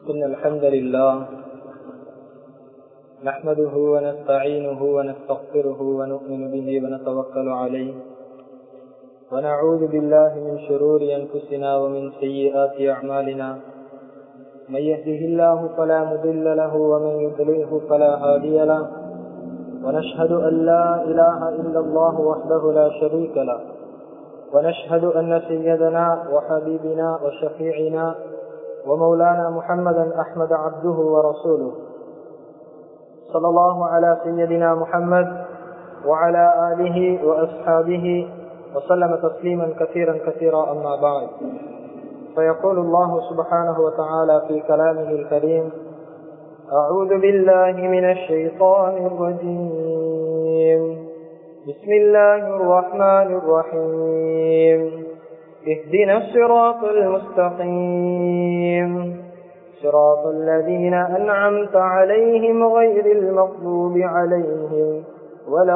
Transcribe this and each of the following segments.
إن الحمد لله نحمده ونستعينه ونستغفره ونؤمن به ونتوكل عليه ونعوذ بالله من شرور أنفسنا ومن سيئات أعمالنا من يهده الله فلا مضل له ومن يضلله فلا هادي له ونشهد أن لا إله إلا الله وحده لا شريك له ونشهد أن سيدنا وحبيبنا وشفيعنا ومولانا محمدا أحمد عبده ورسوله صلى الله على سيدنا محمد وعلى آله وأصحابه وسلم تسليما كثيرا أما بعد فيقول الله سبحانه وتعالى في كلامه الكريم أعوذ بالله من الشيطان الرجيم بسم الله الرحمن الرحيم اهدنا الصراط المستقيم صراط الذين أنعمت عليهم غير المغضوب عليهم ولا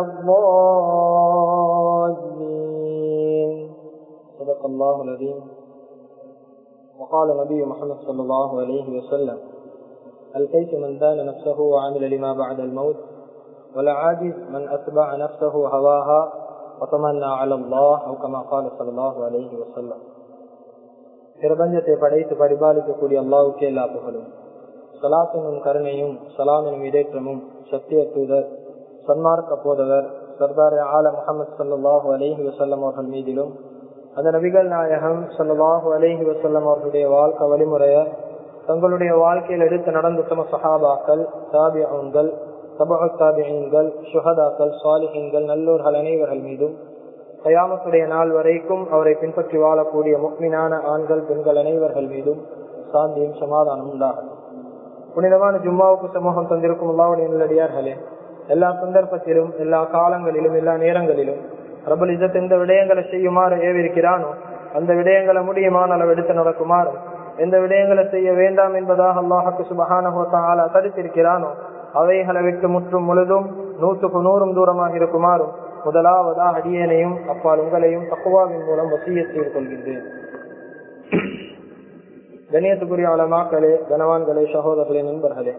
الضالين صدق الله العظيم. وقال نبي محمد صلى الله عليه وسلم الكيس من دان نفسه وعمل لما بعد الموت والعاجز من أتبع نفسه هواها وتمنى على الله أو كما قال صلى الله عليه وسلم. பிரபஞ்சத்தை படைத்து பரிபாலிக்கக்கூடிய அல்லாஹ்வுக்கே எல்லா புகழும், ஸலாத்தினும் கருணையும் ஸலாமினும் இதேற்றமும் சத்திய தூதர் சன்மார்க்க போதவர் சர்தார் ஆலம் முஹம்மது ஸல்லல்லாஹு அலைஹி வஸல்லம் அவர்கள் மீதிலும், அந்த நபிகள் நாயகம் ஸல்லல்லாஹு அலைஹி வஸல்லம் அவர்களுடைய வாழ்க்கை வழிமுறையை தங்களுடைய வாழ்க்கையில் எடுத்து நடந்த உத்தம சஹாபாக்கள், தாபிஊன்கள், தபஉ தாபிஈன்கள், ஷுஹதாக்கள், சாலிஹீன்கள், நல்லோர்கள் அனைவர்கள் மீதும் கயாமத்துடைய நாள் வரைக்கும் அவரை பின்பற்றி வாழக்கூடிய முக்மினான ஆண்கள் பெண்கள் அனைவர்கள் மீதும் சாந்தியும் சமாதானம் உண்டாகட்டும். புனிதமான ஜும்மாவுக்கு சமூகம் தந்திருக்கும் அல்லாஹ்வுடைய நல்லடியார்களே, எல்லா சந்தர்ப்பத்திலும் எல்லா காலங்களிலும் எல்லா நேரங்களிலும் ரப்பல் இஸ்ஸத் எந்த விடயங்களை செய்யுமாறு ஏவிருக்கிறானோ அந்த விடயங்களை முடியுமான அளவு எடுத்து நடக்குமாறு, எந்த விடயங்களை செய்ய வேண்டாம் என்பதாக அல்லாஹ்வுக்கு சுப்ஹானஹு வ தஆலா தடுத்திருக்கிறானோ அவைகளை விட்டு முற்றும் முழுதும் 100க்கு 100 தூரமாக இருக்குமாறும் முதலாவதாக அடியேனையும் அப்பால் உங்களையும் தக்வாவின் மூலம் வசியத் செய்து கொள்கின்றேன். கண்ணியத்துக்குரிய உலமாக்களே, கனவான்களே, சகோதரர்களே, நண்பர்களே,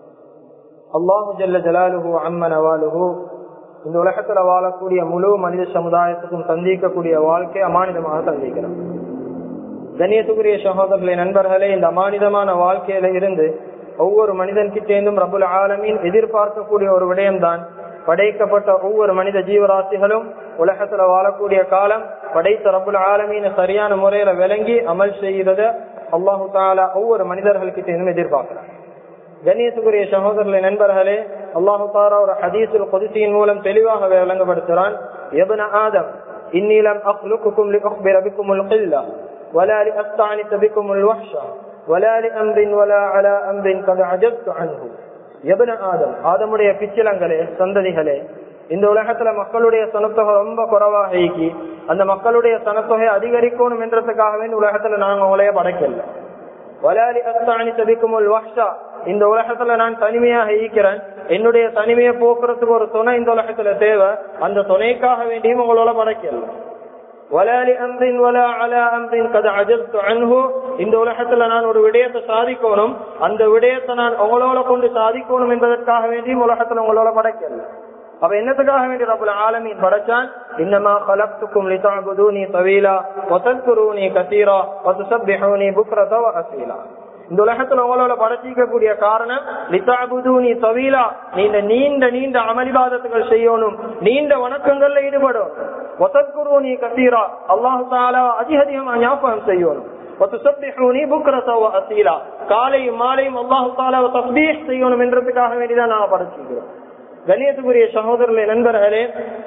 அல்லாஹு ஜல்ல ஜலாலுஹு அம்ம நவாலுஹு இந்த உலகத்துல வாழக்கூடிய முழு மனித சமுதாயத்துக்கும் சந்திக்கக்கூடிய வாழ்க்கை அமானிதமாக சந்திக்கிறோம். கண்ணியத்துக்குரிய சகோதரர்களே, நண்பர்களே, இந்த அமானிதமான வாழ்க்கையில இருந்து ஒவ்வொரு மனிதன் கிட்டேந்தும் ரப்புல் ஆலமீன் எதிர்பார்க்கக்கூடிய ஒரு விடயம்தான், படைக்கப்பட்ட ஒவ்வொரு மனித ஜீவராசிகளும் உலகத்துல வாழக்கூடிய காலம் படைத்த ரப்புல் ஆலமீன் சரியான முறையில விளங்கி அமல் செய்கிறத அல்லாஹு தஆலா ஒவ்வொரு மனிதர்கள் கிட்டேந்தும் எதிர்பார்க்கிறார். கண்ணியத்துக்குரிய சகோதரர்களே, நண்பர்களே, அல்லாஹு தஆலா ஒரு ஹதீஸுல் குத்ஸியின் மூலம் தெளிவாக விளங்கப்படுத்துறான். யப்ன ஆதம் இன்னீ லம் அக்லுகுகும் லிஅக்பிர பிகுமுல் கில்லா வலா லிஅஸ்தஅனிஸ பிகுமுல் வஹ்ஷா வலா லிஅம்ரின் வலா அலா அம்ரின் கத் அஜப்து அன்ஹு. யப்ன ஆதம், ஆதமுடைய பிச்சலங்களே, சந்ததிகளே, இந்த உலகத்துல மக்களுடைய சனத்தொகை ரொம்ப குறைவாக ஈக்கி அந்த மக்களுடைய சனத்தொகை அதிகரிக்கணும் என்றதுக்காகவே இந்த உலகத்துல நாங்க உங்களைய படைக்கல. வலாலி அஸ்தானி சபிக்குமுல் வஹ்ஷா, இந்த உலகத்துல நான் தனிமையாக ஈக்கிறேன், என்னுடைய தனிமையை போக்குறதுக்கு ஒரு துணை இந்த உலகத்துல தேவை, அந்த துணைக்காக வேண்டியும் உங்களோட படைக்கல. வலாலி அம்ரின் வலா அலா அம்ரின் கத் அஜப்து அன்ஹு, இந்த உலகத்துல நான் ஒரு விடயத்தை சாதிக்கணும், அந்த விடயத்தை நான் உங்களோட கொண்டு சாதிக்கணும் என்பதற்காக வேண்டியும் உலகத்துல உங்களோட படைக்கல. அப்ப என்னத்துக்காக வேண்டி ரப்புல் ஆலமீன் படைச்சான்? இன்னமா கலக்துக்கும் லிதஅபுதூனி தவீலா வ தذ்குரூனி கஸீரா வ துஸப்பிஹூனி புக்ரத வ அஸீலா. இந்த உலகத்துல உங்களோட படைச்சிக்க கூடிய காரணம் லிதஅபுதூனி தவீலா, நீண்ட நீண்ட நீண்ட அமலிபாதத்துகள் செய்யணும், நீண்ட வணக்கங்கள்ல ஈடுபடணும். வ தذ்குரூனி கஸீரா, அல்லாஹ் தஆலா அதிகமா ஞாபகம் செய்யணும். வ துஸப்பிஹூனி புக்ரத வ அஸீலா, காலையும் மாலையும் அல்லாஹ் தஆலாவை தஸ்பீஹ் செய்யணும் என்றதுக்காக வேண்டிதான் நாம படைச்சிக்கிறோம். கண்ணியத்துக்குரிய சகோதரர்களே, நண்பர்களே,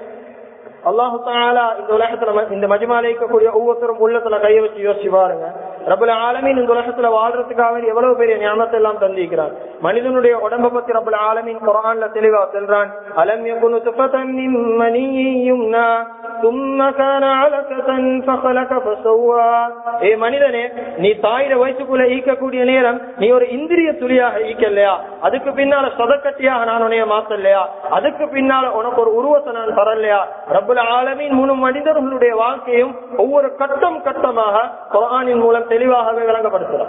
அல்லாஹு தஆலா இந்த உலகத்துல இந்த மஜ்மால இருக்கக்கூடிய ஒவ்வொருத்தரும் உள்ளத்துல கைய வச்சு யோசிச்சு பாருங்க. ரப்புல் ஆலமீன் இந்த உலகத்துல வாழ்றதுக்காக எவ்வளவு பெரிய நியமத்தை எல்லாம் தந்திருக்கிறான். மனிதனுடைய உடம்பை பத்தி ரப்புல் ஆலமீன் குர்ஆன்ல தெளிவா சொல்றான். அலம் யகுனு துஃபதன் மின் மனிய்யின் யும்னா ثم كان علقة فخلق فسوى. ஏ மனிதனே, நீ தாயிர வயிற்றுக்குள்ள ஈக்கக்கூடிய நேரம் நீ ஒரு இந்திரிய துளியாக ஈக்கலையா, அதுக்கு பின்னால சதக்கட்டியாக நான் உன்னைய மாத்தலையா, அதுக்கு பின்னால உனக்கு ஒரு உருவத்தை நான் தரலையா. ரப்புல் ஆலமீன் முழு மனிதர்களுடைய வாழ்க்கையும் ஒவ்வொரு கட்டம் கட்டமாக குர்ஆனின் மூலம் தெளிவாகவே விளங்கப்படுத்துறார்.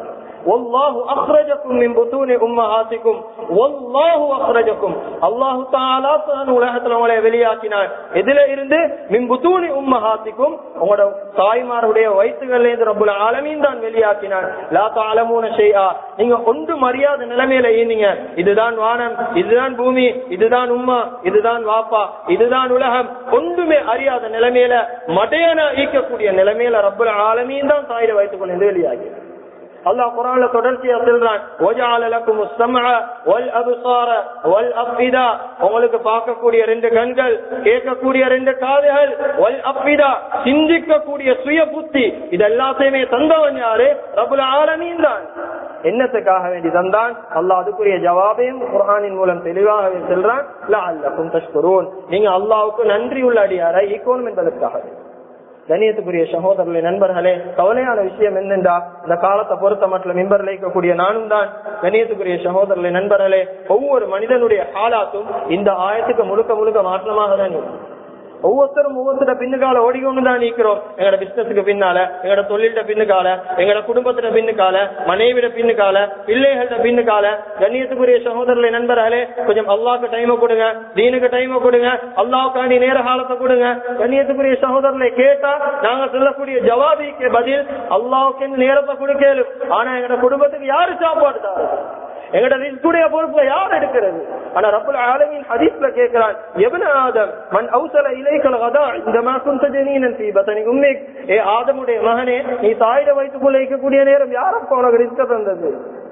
வல்லாஹு அக்ரஜக்கும் மின் புத்தூனி உம்மஹாத்திக்கும் வல்லாஹு அக்ரஜக்கும். அல்லாஹ் தஆலா தான் உலகத்துல உங்களை வெளியாக்கினார். எதில இருந்து? மின் புத்தூனி உம்மஹாத்திக்கும், உங்களோட தாய்மாருடைய வயிற்றுகள்ல இருந்து ரப்புல் ஆலமீன் தான் வெளியாக்கினார். லா தஅலமூன ஷைஆ, நீங்க ஒன்றும் அறியாத நிலைமையில ஈனீங்க. இதுதான் வானம், இதுதான் பூமி, இதுதான் உம்மா, இதுதான் வாப்பா, இதுதான் உலகம், ஒன்றுமே அறியாத நிலைமையில மடையன ஈக்கக்கூடிய நிலைமையில ரப்புல் ஆலமீன் தான் தாயிர வைத்துக் கொண்டு வெளியாகிறார். அல்லாஹ் குர்ஆன்ல தொடர்ச்சியா சொல்றான், வஜஅல லக்குமுஸ் ஸம்அ வல் அப்சார வல் அஃபிதா, உங்களுக்கு பார்க்கக்கூடிய 2 கண்கள், கேட்கக்கூடிய 2 காதுகள், வல் அஃபிதா சிந்திக்கக்கூடிய சுய புத்தி, இது எல்லாத்தையுமே தந்தவன் யாரு? ரப்புல் ஆலமீன் தான். என்னத்துக்காக வேண்டி தந்தான்? அல்லாஹ் அதுக்குரிய ஜவாபையும் குர்ஆனின் மூலம் தெளிவாகவே சொல்றான், லஅல்லக்கும் தஷ்குரூன், நீங்க அல்லாஹ்வுக்கு நன்றி உள்ள அடியாரை ஈக்கணும் என்பதற்காக. கண்ணியத்துக்குரிய சகோதரர்களே, நண்பர்களே, கவலையான விஷயம் என்னென்றா, இந்த காலத்தை பொறுத்த மட்டும் மிம்பர்ல இருக்கக்கூடிய நானும் தான். கண்ணியத்துக்குரிய சகோதரர்களே, நண்பர்களே, ஒவ்வொரு மனிதனுடைய ஹாலாத்தும் இந்த ஆயத்துக்கு முழுக்க முழுக்க மாற்றமாக தான் இருக்கும். ஒவ்வொருத்தரும் ஒவ்வொருத்தர பின்னுக்கால ஓடிக்கொண்டுதான் நிற்கிறோம். எங்களோட பிசினஸுக்கு பின்னால, எங்களோட தொழில்ட பின்னுக்கால, எங்களோட குடும்பத்திட பின்னுக்கால, மனைவிட பின்னுக்கால, பிள்ளைகள்ட பின்னுக்கால. கண்ணியத்துக்குரிய சகோதரர்களே, நண்பர்களே, கொஞ்சம் அல்லாஹ்க்கு டைமை கொடுங்க, தீனுக்கு டைமை கொடுங்க, அல்லாஹ்வுக்காண்டி நேர காலத்தை கொடுங்க. கண்ணியத்துக்குரிய சகோதரர்களை கேட்டா நாங்க சொல்லக்கூடிய ஜவாபிக்கு பதில் அல்லாஹ்வுக்கு நேரத்தை கொடுக்கலும். ஆனா எங்களோட குடும்பத்துக்கு யாரு சாப்பாடு தான்? எங்கட ரிஸ்குடைய பொறுப்புல யார் எடுக்கிறது? ஆனா ரப்புல் ஆலமீன் ஹதீஸ்ல கேக்குறான், இப்னு ஆதம் மன் அவ்ஸல இலைக்கல் கதா இந்தமா குன்த ஜனீனன் ஃபீ பத்னி உம்மிக், ஏ ஆதமுடைய மகனே, நீ தாயிட வயிற்றுக்குள்ள இருக்கக்கூடிய நேரம் யாரப்ப உனக்கு ரிஸ்க் தந்தது?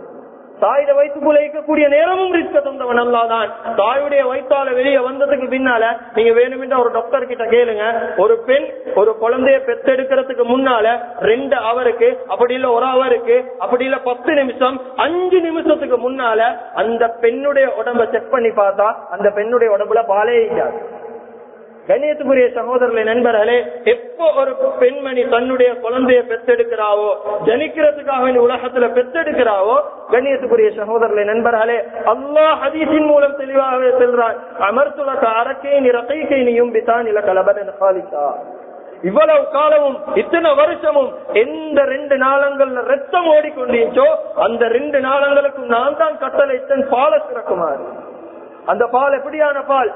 தாயிட வயிற்றுக்குள்ள இருக்கக்கூடிய நேரமும் ரிஸ்க் தந்தவன் அல்லாஹ் தான். தாயுடைய வயிற்றால வெளியே வந்ததுக்கு பின்னால நீங்க வேணுமென்ற ஒரு டாக்டர் கிட்ட கேளுங்க, ஒரு பெண் ஒரு குழந்தைய பெத்தெடுக்கிறதுக்கு முன்னால 2 ஹவருக்கு, அப்படி இல்ல 1 ஹவருக்கு, அப்படி இல்ல 10 நிமிஷம், 5 நிமிஷத்துக்கு முன்னால அந்த பெண்ணுடைய உடம்ப செக் பண்ணி பார்த்தா அந்த பெண்ணுடைய உடம்புல பாலே இருக்காது. கண்ணியத்துக்குரிய சகோதரர்களே, நண்பர்களே, எப்போ ஒரு பெண்மணி தன்னுடைய குழந்தைய பெத்தெடுக்கிறாவோ, ஜனிக்கிறதுக்காக உலகத்துல பெத்தெடுக்கிறாவோ, கண்ணியத்துக்குரிய சகோதரர்களே, நண்பர்களே, அல்லாஹ் ஹதீஸின் மூலம் தெளிவாகவே சொல்றான், அமர்த்துலக அரக்கைனி ரகைகைனியும் பிதானில கலபன காலிகா. இவ்வளவு காலமும் இத்தனை வருஷமும் எந்த 2 நாளங்கள்ல ரத்தம் ஓடிக்கொண்டீச்சோ அந்த 2 நாளங்களுக்கும் நான் தான் கட்டளை பால சிறக்குமாறு. அந்த பால் எப்படியான பால்?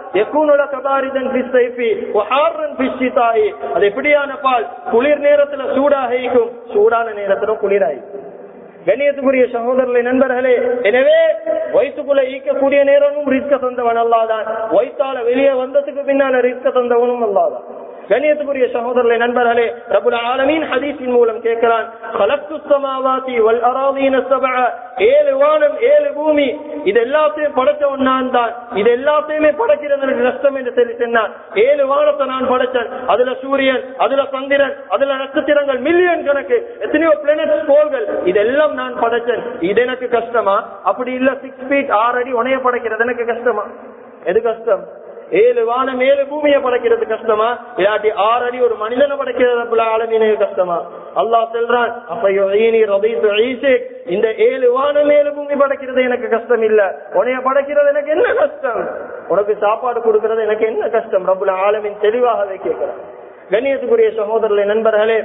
அது எப்படியான பால்? குளிர் நேரத்துல சூடாக இருக்கும், சூடான நேரத்துல குளிராயிருக்கும். கண்ணியத்துக்குரிய சகோதரர்களே, நண்பர்களே, எனவே வயிற்றுக்குள்ள ஈக்கக்கூடிய நேரமும் ரிஸ்க தந்தவன் அல்லாதான், வயிற்றால வெளியே வந்ததுக்கு பின்னால ரிஸ்க தந்தவனும் அல்லாதான். கண்ணியத்துக்குரிய சகோதரர்களே, நண்பர்களே, ரப்புல் ஆலமீன் ஹதீஸின் மூலம் கேட்கிறான், خلقتُ السماوات والأراضين السبع, 7 வானம் 7 பூமி, இது எல்லாத்தையும் படைச்சவன் நான் தான். இது எல்லாத்தையுமே படைக்கிறது எனக்கு கஷ்டம் என்று சொல்லி சொன்னான். 7 வானத்தை நான் படைச்சேன், அதுல சூரியன், அதுல சந்திரன், அதுல நட்சத்திரங்கள் மில்லியன் கணக்கு, எத்தனையோ பிளானட் கோள்கள், இதெல்லாம் நான் படைச்சேன். இது எனக்கு கஷ்டமா? அப்படி இல்ல 6 feet 6 அடி உனைய படைக்கிறது எனக்கு கஷ்டமா? எது கஷ்டம்? 7 வானம் 7 பூமியை படைக்கிறது கஷ்டமா? இல்லாட்டி 6 அடி ஒரு மனிதனை படைக்கிறது ரப்புல் ஆலமீன் கஷ்டமா? அல்லாஹ் சொல்றான், அப்பயீனி ரதீது ஈஸிக், இந்த 7 வானம் 7 பூமி படைக்கிறது எனக்கு கஷ்டம் இல்ல, உன்னைய படைக்கிறது எனக்கு என்ன கஷ்டம்? உனக்கு சாப்பாடு கொடுக்கிறது எனக்கு என்ன கஷ்டம்? ரப்புல் ஆலமீன் தெளிவாகவே கேட்கிறான். கண்ணியத்துக்குரிய சகோதரர்களே, நண்பர்களே,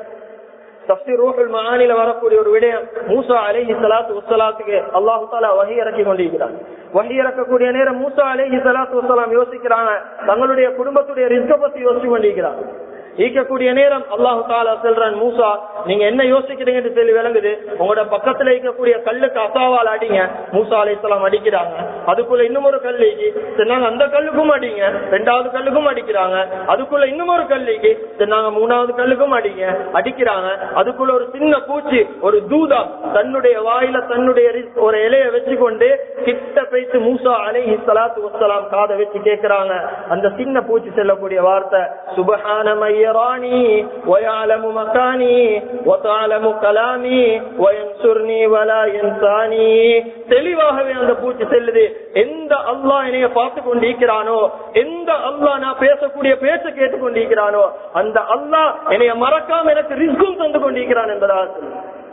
தஃப்சீர் ரூஹுல் மஆனில வரக்கூடிய ஒரு விடயம், மூசா அலைஹிஸ்ஸலாத்து வஸ்ஸலாத்துக்கு அல்லாஹ் தஆலா வஹி இறக்கி கொண்டிருக்கிறான். வஹி இறக்கக்கூடிய நேரம் மூசா அலைஹிஸ்ஸலாத்து வஸ்ஸலாம் யோசிக்கிறாங்க, தங்களுடைய குடும்பத்துடைய ரிஸ்க பத்தி யோசிச்சு கொண்டிருக்கிறாங்க. ஈக்கக்கூடிய நேரம் அல்லாஹ் தஆலா சொல்றான், மூசா நீங்க என்ன யோசிக்கிறீங்கன்னு சொல்லி விளங்குது, உங்களோட பக்கத்துல இருக்கக்கூடிய கல்லுக்கு அசாவால் அடிங்க. மூசா அலைஹிஸ்ஸலாம் அடிக்கிறாங்க, அதுக்குள்ள இன்னும் ஒரு கல்லுக்கு சொன்னாங்க, அந்த கல்லுக்கும் அடிங்க. 2வது கல்லுக்கும் அடிக்கிறாங்க, அதுக்குள்ள இன்னும் ஒரு கல்லுக்கு சொன்னாங்க, 3வது கல்லுக்கும் அடிங்க. அடிக்கிறாங்க, அதுக்குள்ள ஒரு சின்ன பூச்சி, ஒரு தூதா தன்னுடைய வாயில தன்னுடைய ஒரு இலைய வச்சுக்கொண்டு கிட்ட போயிட்டு மூசா அலைஹிஸ்ஸலாத்து வஸ்ஸலாம் காதை வச்சு கேட்கிறாங்க. அந்த சின்ன பூச்சி சொல்லக்கூடிய வார்த்தை, சுப்ஹான மையரானி வயஅலமு மகானி வதஅலமு கலாமி வயன்சுர்னி வலா யன்சானி. தெளிவாகவே அந்த பூச்சி சொல்லுது, எந்த அல்லாஹ் என்னைய பார்த்து கொண்டிருக்கிறானோ, எந்த அல்லாஹ் நான் பேசக்கூடிய பேச்ச கேட்டுக் கொண்டிருக்கிறானோ, அந்த அல்லாஹ் என்னைய மறக்காம எனக்கு ரிஸ்கும் தந்து கொண்டிருக்கிறான் என்பதாக.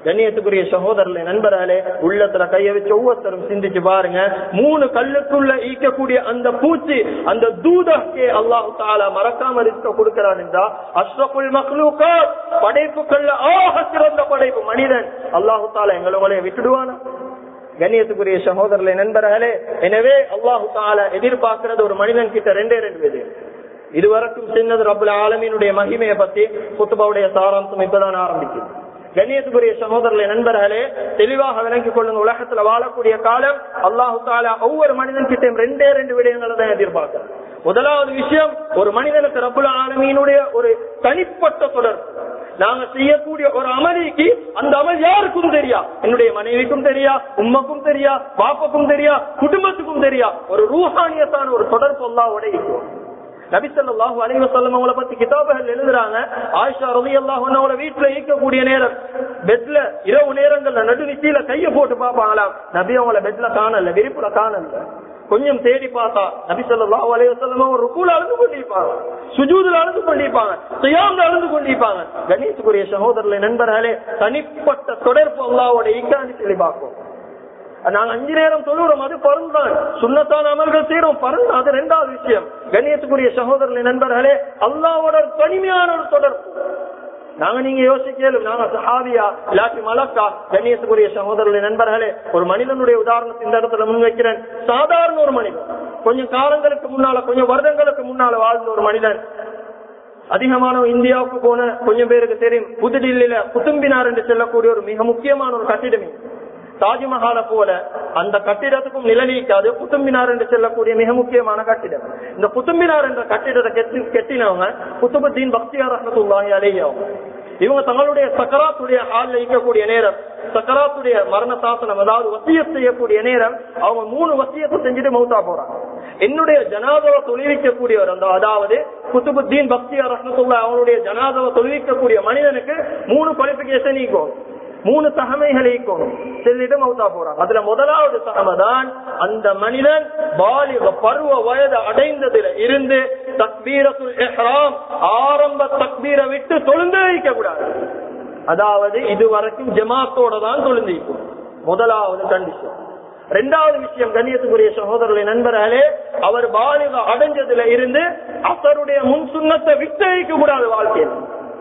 கண்ணியத்துக்குரிய சகோதரர்களே, நண்பர்களே, உள்ளத்துல கைய வச்சு ஒவ்வொருத்தரும் சிந்திச்சு பாருங்க. 3 கல்லுக்குள்ள ஈக்கக்கூடிய அந்த பூச்சி, அந்த தூதக்கே அல்லாஹ் தஆலா மறக்காம ரிஸ்க கொடுக்கிறான் என்றா, அஷ்ரஃபுல் மக்லூகாத், படைப்புகள்ல ஆக சிறந்த படைப்பு மனிதன், அல்லாஹ் தஆலா எங்களை விட்டுடுவானா? கண்ணியத்துக்குரிய சகோதரர்களே, நண்பர்களே, எனவே அல்லாஹ் தஆலா எதிர்பார்க்கிறது ஒரு மனிதன் கிட்ட 2 விதம். இதுவரைக்கும் சின்னது ரப்புல் ஆலமீனுடைய மகிமையை பத்தி குத்துபாவுடைய சாராம்சம் இப்பதான் ஆரம்பிக்குது. கண்ணியத்துக்குரிய சகோதரர்களே, நண்பர்களே, தெளிவாக விளங்கிக் கொள்ளுங்க. உலகத்துல வாழக்கூடிய காலம் அல்லாஹ் தஆலா ஒவ்வொரு மனிதன் கிட்டையும் 2 விடயங்களை தான் எதிர்பார்க்கிறார். முதலாவது விஷயம், ஒரு மனிதனுக்கு ரப்புல் ஆலமீனுடைய ஒரு தனிப்பட்ட தொடர்பு. நாங்க செய்யக்கூடிய ஒரு அமலிக்கு அந்த அமல் யாருக்கும் தெரியா, என்னுடைய மனைவிக்கும் தெரியா, உம்மக்கும் தெரியா, பாப்பாக்கும் தெரியா, குடும்பத்துக்கும் தெரியா, ஒரு ரூஹானியத்தான ஒரு தொடர்பு அல்லாஹ்வோட இருக்கும். நபி ஸல்லல்லாஹு அலைஹி வஸல்லம் அவங்கள பத்தி கிதாபுகள் எழுதுறாங்க. ஆயிஷா ரலியல்லாஹு அன்ஹா அவங்கள வீட்டுல இருக்கக்கூடிய நேரம், பெட்ல இரவு நேரங்கள்ல நடுநிசையில கைய போட்டு பாப்பாங்களாம். நபி அவங்கள பெட்ல காணல, விரிப்புல காணல. கொஞ்சம் தேடி பார்த்தா நபி ஸல்லல்லாஹு அலைஹி வஸல்லம் ருக்கூல அழுது கொண்டிருப்பாங்க, சுஜூதுல அழுது கொண்டிருப்பாங்க, ஸியாம்ல அழுது கொண்டிருப்பாங்க. கண்ணியத்துக்குரிய சகோதரர்களே, நண்பர்களே, தனிப்பட்ட தொடர்பு அல்லாஹ்வோட ஈக்கான்னு சொல்லி பார்ப்போம். நாங்க 5 நேரம் தொழுகிறோம், அது பரந்தான். சுன்னத்தான அமல்கள் செய்யறோம், பரந்து, அது 2வது விஷயம். கண்ணியத்துக்குரிய சகோதரர்களே, நண்பர்களே, அல்லாஹ்வோட தனிமையான ஒரு தொடர்பு. நாங்க நீங்க யோசிக்கலும், நாங்க சஹாபியா இல்லாட்டி மலக்கா? கண்ணியத்துக்குரிய சகோதரர்களே, நண்பர்களே, ஒரு மனிதனுடைய உதாரணத்தை இந்த இடத்துல முன்வைக்கிறேன். சாதாரண ஒரு மனிதன், கொஞ்சம் காலங்களுக்கு முன்னால, கொஞ்சம் வருடங்களுக்கு முன்னால வாழ்ந்த ஒரு மனிதன். அதிகமான இந்தியாவுக்கு போன கொஞ்சம் பேருக்கு தெரியும், புதுடில்லியில குத்தும்பினார் என்று சொல்லக்கூடிய ஒரு மிக முக்கியமான ஒரு கட்டிடமே. தாஜ்மஹாலை போல அந்த கட்டிடத்துக்கும் நிலநீக்காது குத்தும்பினார் என்று சொல்லக்கூடிய மிக முக்கியமான கட்டிடம். இந்த குத்தும்பினார் என்ற கட்டிடத்தை கெட்டினவங்க குத்துபுத்தீன் பக்தியார் ரஹ்மத்துல்லாஹி அலைஹி. இவங்க தங்களுடைய சக்கராத்துடைய ஹால்ல இருக்கக்கூடிய நேரம், சக்கராத்துடைய மரண சாசனம், அதாவது வசியத் செய்யக்கூடிய நேரம், அவங்க 3 வசியத்தை செஞ்சுட்டு மௌத்தா போறாங்க. என்னுடைய ஜனாதாவை தொழுவிக்கக்கூடியவர், அதாவது குத்துபுத்தீன் பக்தியார் ரஹ்மத்துல்லாஹி அவங்களுடைய ஜனாதாவை தொழுவிக்கக்கூடிய மனிதனுக்கு 3 குவாலிபிகேஷன் இருக்கும், 3 தகமைகளுக்கும் சொல்லிட்டு மௌத்தா போறாங்க. அதுல முதலாவது தகமைதான், அந்த மனிதன் பாலிக பருவ வயது அடைந்ததுல இருந்து தக்பீரத்துல் இஹ்ராம், ஆரம்ப தக்பீரை விட்டு தொழுந்து வைக்க கூடாது. அதாவது இதுவரைக்கும் ஜமாத்தோட தான் தொழுந்திருக்கும். முதலாவது கண்டிஷன். 2வது விஷயம், கண்ணியத்துக்குரிய சகோதரர்களே, நண்பர்களே, அவர் பாலிக அடைஞ்சதுல இருந்து அசருடைய முன் சுன்னத்தை விட்டு வைக்க கூடாது வாழ்க்கையில்.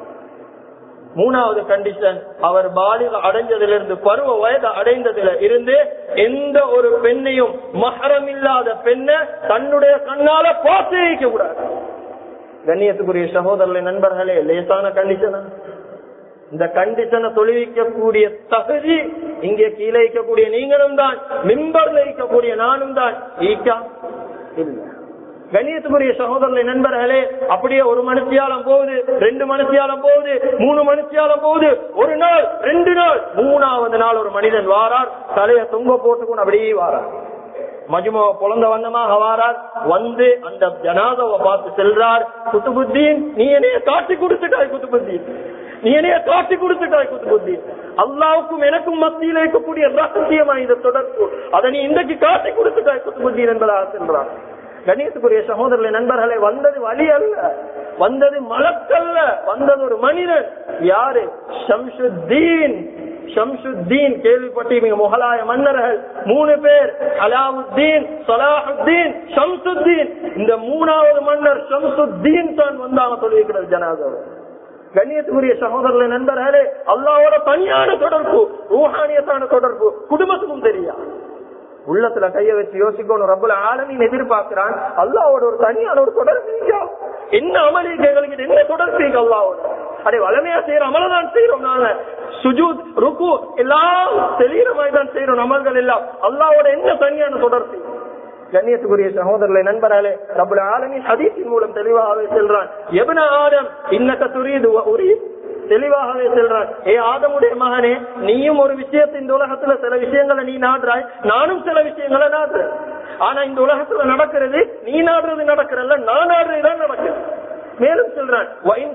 3வது கண்டிஷன், அவர் பாலிக அடைஞ்சதிலிருந்து, பருவ வயது அடைந்ததுல இருந்து எந்த ஒரு பெண்ணையும், மஹரம் இல்லாத பெண்ணை தன்னுடைய கண்ணால பார்த்து வைக்க கூடாது. கண்ணியத்துக்குரிய சகோதரர்களே, நண்பர்களே, லேசான கண்டிஷன். இந்த கண்டிஷனை தொழுவிக்கக்கூடிய தகுதி இங்கே கீழே இருக்கக்கூடிய நீங்களும் தான், மிம்பர்ல இருக்கக்கூடிய நானும் தான். ஈக்கா இல்ல. கண்ணியத்துக்குரிய சகோதரர்களே, நண்பர்களே, அப்படியே 1 மணித்தியாலம் போகுது, 2 மணித்தியாலம் போகுது, 3 மணித்தியாலம் போகுது. 1 நாள், 2 நாள், 3வது நாள் ஒரு மனிதன் வாரார், தலைய தொங்க போட்டுக்கொண்டு அப்படியே வாரார், மஜ்முஆ பொழந்த வண்ணமாக வாரார். வந்து அந்த ஜனாதாவை பார்த்து செல்றார், குத்துபுத்தீன், நீ என்னைய காட்டி கொடுத்துட்டாய், குத்துபுத்தீன், நீ என்னைய காட்டி கொடுத்துட்டாய், குத்துபுத்தீன். அல்லாவுக்கும் எனக்கும் மத்தியில் இருக்கக்கூடிய ரகசியமா இந்த தொடர்பு, அதை நீ இன்றைக்கு காட்டி கொடுத்துட்டாய், குத்துபுத்தீன் என்பதாக சென்றார். கணேசக்குரிய சகோதரர்களே, நண்பர்களே, வந்தது வலி அல்ல, வந்தது மலக்கல்ல, வந்தது ஒரு மனிதன். யாரு? ஷம்சுத்தீன். ஷம்சுத்தீன் கேள்விப்பட்டீங்க, முகலாய மன்னர்கள் 3 பேர், அலாவுத்தீன், சலாஹுத்தீன், ஷம்சுத்தீன். இந்த 3வது மன்னர் ஷம்சுத்தீன் தான் வந்தாங்க தொழுவிக்கிறது ஜனாதாவை. கண்ணியத்துக்குரிய சகோதரர்களே, நண்பர்களே, அல்லாஹ்வோட தனியான தொடர்பு, ரூஹானியத்தான தொடர்பு குடும்பத்துக்கும் தெரியா. உள்ளத்துல கைய வச்சு யோசிக்கணும். ரப்புல் ஆலமீன் எதிர்பார்க்கிறான், அல்லாஹ்வோட ஒரு தனியான ஒரு தொடர்பு. என்ன அமலிக்கு எங்களுக்கு என்ன தொடர்பு அல்லாஹ்வோட? அதே வளமையா செய்யற அமலதான் செய்யறோம். நாங்க சுஜூத், ருக்கு எல்லாம் தெளிகிற மாதிரி தான் செய்யறோம். அமல்கள் எல்லாம் அல்லாஹ்வோட என்ன தனியான தொடர்பு? கண்ணியத்துக்குரிய சகோதரர்களே, நண்பர்களே, ரப்புல் ஆலமீன் ஹதீஸின் மூலம் தெளிவாகவே சொல்றான், இப்ன ஆதம் இன்னக துரீது வ உரீத். தெளிவாகவே சொல்றான், ஏ ஆதமுடைய மகனே, நீயும் ஒரு விஷயத்தை, இந்த உலகத்துல சில விஷயங்களை நீ நாடுறாய், நானும் சில விஷயங்களை நாடுறேன். ஆனா இந்த உலகத்துல நடக்கிறது நீ நாடுறது நடக்கிறல்ல, நான் நாடுறதுதான் நடக்குது. மேலும் சொல்றான்,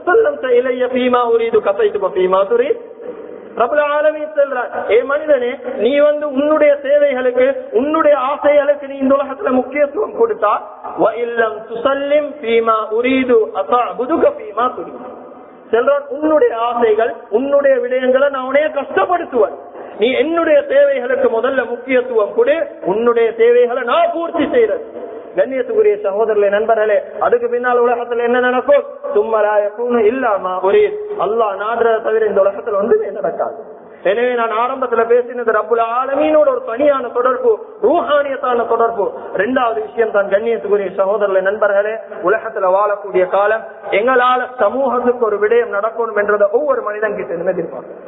ரப்புல் ஆலமீன் சொல்றான், ஏ மனிதனே, நீ உன்னுடைய தேவைகளுக்கு, உன்னுடைய ஆசைகளுக்கு நீ இந்த உலகத்துல முக்கியத்துவம் கொடுத்தா, செல்றான், உன்னுடைய ஆசைகள் உன்னுடைய விடயங்களை நான் உன்னைய கஷ்டப்படுத்துவேன், நீ என்னுடைய தேவைகளுக்கு முதல்ல முக்கியத்துவம் கொடு, உன்னுடைய தேவைகளை நான் பூர்த்தி செய்யறது. கண்ணியத்துக்குரிய சகோதரர்களே, நண்பர்களே, அதுக்கு பின்னால் உலகத்துல என்ன நடக்கும்? சும்மராயக்கும் இல்லாம ஒரே அல்லாஹ் நாடுறத தவிர இந்த உலகத்துல ஒன்றுமே நடக்காது. எனவே நான் ஆரம்பத்துல பேசினது ரப்புல் ஆலமீனோட ஒரு தனியான தொடர்பு, ரூஹானியத்தான தொடர்பு. இரண்டாவது விஷயம் தான் கண்ணியத்துக்குரிய சகோதரர்களே, நண்பர்களே, உலகத்துல வாழக்கூடிய காலம் எங்களால சமூகத்துக்கு ஒரு விடயம் நடக்கணும் என்றதை ஒவ்வொரு மனிதன் கிட்ட எதிர்பார்க்கும்.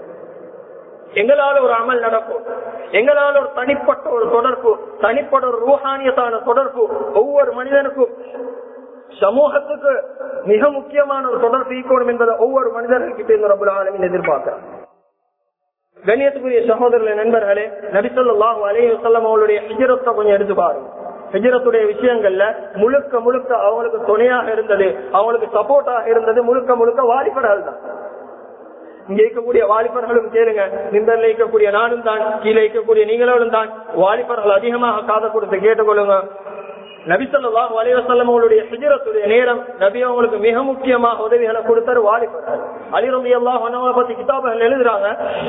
எங்களால ஒரு அமல் நடக்கும், எங்களால ஒரு தனிப்பட்ட ஒரு தொடர்பு, தனிப்பட்ட ஒரு ரூஹானியத்தான தொடர்பு ஒவ்வொரு மனிதனுக்கும் சமூகத்துக்கு மிக முக்கியமான ஒரு தொடர்பு ஈக்கணும் என்பதை ஒவ்வொரு மனிதர்கிட்ட ரப்புல் ஆலமீன் எதிர்பார்க்கிறார். கண்ணியத்துக்குரிய சகோதரர்களே, நண்பர்களே, நபி ஸல்லல்லாஹு அலைஹி வஸல்லம் அவருடைய ஹிஜ்ரத்தை கொஞ்சம் எடுத்து பாருங்க. ஹிஜ்ரத்துடைய விஷயங்கள்ல முழுக்க முழுக்க அவங்களுக்கு துணையாக இருந்தது, அவங்களுக்கு சப்போர்ட்டாக இருந்தது முழுக்க முழுக்க வாலிபர்கள் தான். இங்க இருக்கக்கூடிய வாலிபர்களும் கேளுங்க, நின்றல இருக்கக்கூடிய நானும் தான், கீழே இருக்கக்கூடிய நீங்களும் தான், வாலிபர்கள் அதிகமாக காதை கொடுத்து கேட்டுக்கொள்ளுங்க. நபி ஸல்லல்லாஹு அலைஹி வஸல்லம் அவருடைய ஹிஜ்ரத்துடைய நேரம் நபி அவங்களுக்கு மிக முக்கியமாக உதவிகளை கொடுத்தார் வாலிபர்கள். அலி ரலியல்லாஹு அன்ஹு பத்தி கிதாபுகள் எழுதுறாங்க.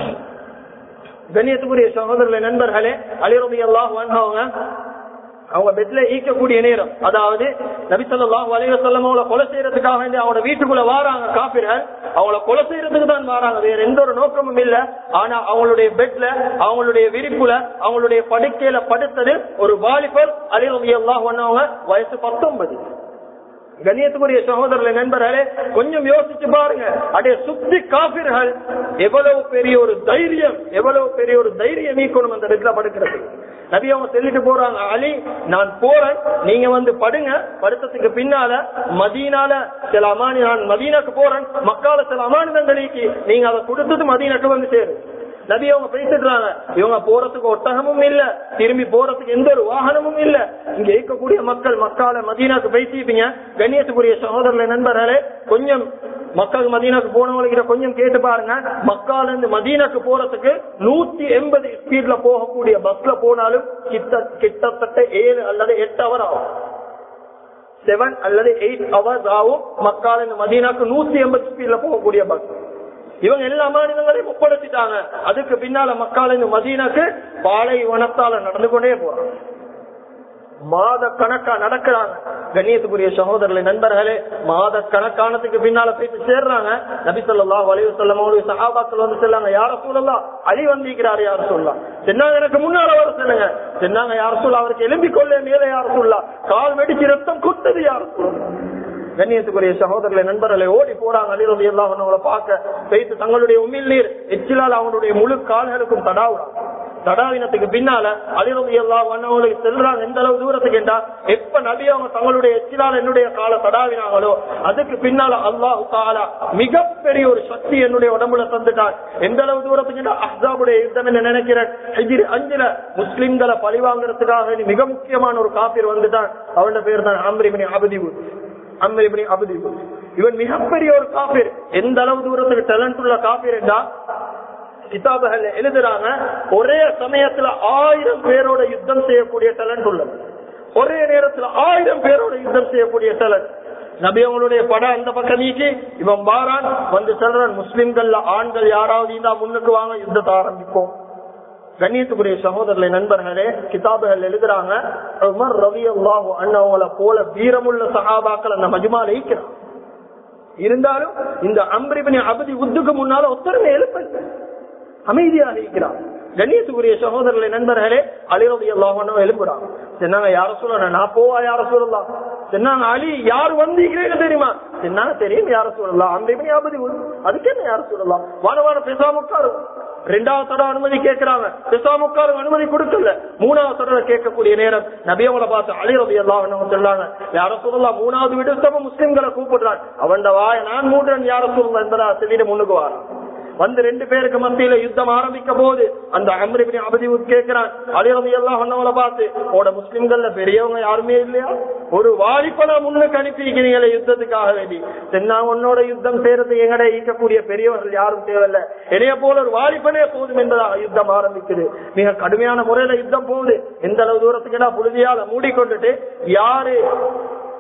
கண்ணியத்துக்குரிய சகோதரர்களே, நண்பர்களே, அலி ரலியல்லாஹு அன்ஹு அவங்க பெட்ல ஈக்கக்கூடிய நேரம், அதாவது நபி ஸல்லல்லாஹு அலைஹி வஸல்லம் அவங்கள கொலை செய்யறதுக்காக வேண்டி அவங்க வீட்டுக்குள்ள வாராங்க காபிர்கள், அவங்கள கொலை செய்யறதுக்கு தான் வராங்க, வேற எந்த ஒரு நோக்கமும் இல்ல. ஆனா அவங்களுடைய பெட்ல, அவங்களுடைய விரிப்புல, அவங்களுடைய படுக்கையில படுத்தது ஒரு வாலிபர் அலி ரலியல்லாஹு அன்ஹு, வயசு 19. கண்ணியத்துக்குரிய சகோதரர்களே, நண்பர்களே, கொஞ்சம் யோசிச்சு பாருங்க, அடைய சுத்தி காபிர்கள் எவ்வளவு பெரிய ஒரு தைரியம், எவ்வளவு பெரிய ஒரு தைரியம் நீக்கணும் அந்த இடத்துல படுக்கிறது. நபி அவங்க சொல்லிட்டு போறாங்க, அலி நான் போறேன், நீங்க வந்து படுங்க. படுத்ததுக்கு பின்னால மதீனால சில அமானி, நான் மதீனாக்கு போறேன், மக்கால சில அமானிதங்களுக்கு நீங்க அதை கொடுத்தது மதீனாக்கு வந்து சேரும். நபி அவங்க பேசிடுறாங்க, இவங்க போறதுக்கு ஒட்டகமும் இல்ல, திரும்பி போறதுக்கு எந்த ஒரு வாகனமும் இல்ல. இங்க இருக்கக்கூடிய மக்கள் மக்கால மதீனாக்கு பேசிப்பீங்க. கண்ணியத்துக்குரிய சகோதரர்களே, நண்பர்களே, கொஞ்சம் மக்கள் மதீனாக்கு போனவங்க கொஞ்சம் கேட்டு பாருங்க, மக்கால இருந்து மதீனாக்கு போறதுக்கு 180 ஸ்பீட்ல போகக்கூடிய பஸ்ல போனாலும் கிட்டத்தட்ட 7 அல்லது 8 ஹவர் ஆகும். 7 அல்லது 8 ஹவர்ஸ் ஆகும் மக்கால இருந்து மதீனாக்கு 180 ஸ்பீட்ல போகக்கூடிய பஸ். இவங்க எல்லா மாநிலங்களையும் ஒப்படைச்சிட்டாங்க. அதுக்கு பின்னால மக்கால இருந்து மதீனாக்கு பாலைவனத்தால நடந்து கொண்டே போறாங்க, மாத கணக்கா நடக்கிறாங்க. கண்ணியத்துக்குரிய சகோதரர்களே, நண்பர்களே, மாத கணக்கானதுக்கு பின்னால போயிட்டு சேர்றாங்க. நபி ஸல்லல்லாஹு அலைஹி வஸல்லம் அவருடைய சஹாபாக்கள் வந்து சொன்னாங்க, யா ரசூலல்லாஹ், அலி வந்திருக்கிறார் யா ரசூலல்லாஹ். சொன்னாங்க, எனக்கு முன்னால வர சொல்லுங்க. சொன்னாங்க, யா ரசூலல்லாஹ், அவருக்கு எலும்பிக்கொள்ள மேலே யா ரசூலல்லாஹ், கால் வெடிச்சு ரத்தம் கொட்டது யா ரசூலல்லாஹ். கண்ணியத்துக்குரிய சகோதரர்களே, நண்பர்களை ஓடி போறாங்க. அலி ரலியல்லாஹு அன்ஹு பார்க்க போயிட்டு தங்களுடைய உமிழ் நீர் எச்சிலால் அவனுடைய முழு கால்களுக்கும் தடாவுறாங்க. தடாவினத்துக்கு பின்னால அலி ரலியல்லாஹு அன்ஹு செல்றாங்க. எந்த அளவு தூரத்துக்கு என்றா, எப்ப நபி அவங்க தங்களுடைய எச்சிலால் என்னுடைய காலை தடாவினாங்களோ அதுக்கு பின்னால அல்லாஹ் தஆலா மிகப்பெரிய ஒரு சக்தி என்னுடைய உடம்புல தந்துட்டான். எந்த அளவு தூரத்துக்கு அஹ்ஸாபுடைய யுத்தம் என்ன நினைக்கிறேன், ஹிஜ்ரி 5ல முஸ்லிம்களை பழிவாங்கிறதுக்காக மிக முக்கியமான ஒரு காபிர் வந்துட்டான். அவனோட பேர் தான் அம்ர் இப்னு அப்தி. இவன் மிகப்பெரிய ஒரு காபிர். எந்த அளவு தூரத்துக்கு டேலண்ட் உள்ள காபிர் என்றா, கிதாபுகள் எழுதுறாங்க, ஒரே சமயத்துல 1000 பேரோட யுத்தம் செய்யக்கூடிய டேலண்ட் உள்ளது. ஒரே நேரத்துல 1000 பேரோட யுத்தம் செய்யக்கூடிய டேலண்ட். நபி அவங்களுடைய படம் அந்த பக்கம் நீக்கி இவன் பாரான் வந்து சொல்றான், முஸ்லிம்கள்ல ஆண்கள் யாராவது இருந்தா முன்னுக்கு வாங்க, யுத்தத்தை ஆரம்பிப்போம். கண்ணியத்துக்குரிய சகோதரர்களே, நண்பர்களே, கிதாபுகள் எழுதுறாங்க, உமர் ரலியல்லாஹு அன்ஹு அவங்கள போல வீரமுள்ள சஹாபாக்கள் அந்த மஜ்மால இருக்கிறான். இருந்தாலும் இந்த அம்ர் இப்னு அப்தி உத்துக்கு முன்னால ஒத்தரமே எழுப்பல், அமைதியாக இருக்கிறான். கண்ணியத்துக்குரிய சகோதரர்களே, நண்பர்களே, அலி ரலியல்லாஹு அன்ஹு எழுப்புறாங்க. சொன்னாங்க, யா ரசூலல்லாஹ், நான் போவா யா ரசூலல்லாஹ்? சொன்னாங்க, அலி யார் வந்தீங்களே தெரியுமா? சொன்னாங்க, தெரியும் யா ரசூலல்லாஹ், அம்ர் இப்னு அப்தி. அதுக்கு என்ன யா ரசூலல்லாஹ், வானவான பேசாம உட்காரு. 2வது தடவை அனுமதி கேட்கிறாங்க, பேசாம உட்காரு, அனுமதி கொடுக்கல. 3வது தடவை கேட்கக்கூடிய நேரம் நபி அவங்களை பார்த்து அலி ரலியல்லாஹு அன்ஹு சொன்னாங்க, யா ரசூலல்லாஹ், 3வது விடுத்தப்ப முஸ்லிம்களை கூப்பிடுறான், அவன் வாய நான் மூடுறேன் யா ரசூலல்லாஹ் என்பதா சொல்லிட்டு முன்னுக்கு வாரான். வந்து 2 பேருக்கு மத்தியில யுத்தம் ஆரம்பிக்க போது அந்த அம்ர் இப்னு அப்தி கேட்கிறான், அலி ரலியல்லாஹு அன்ஹு பார்த்து, ஓட முஸ்லிம்கள்ல பெரியவங்க யாருமே இல்லையா? ஒரு வாலிபனை முன்னுக்கு அனுப்பிக்கிறீங்களே யுத்தத்துக்காக வேண்டி. தென்னா உன்னோட யுத்தம் செய்யறதுக்கு எங்கட ஈக்கக்கூடிய பெரியவர்கள் யாரும் தேவையில்லை, என்னைய போல ஒரு வாலிபனே போதும் என்பதாக யுத்தம் ஆரம்பிக்குது. மிக கடுமையான முறையில யுத்தம் போகுது. எந்த அளவு தூரத்துக்குன்னா புழுதியால மூடிக்கொண்டுட்டு யாரு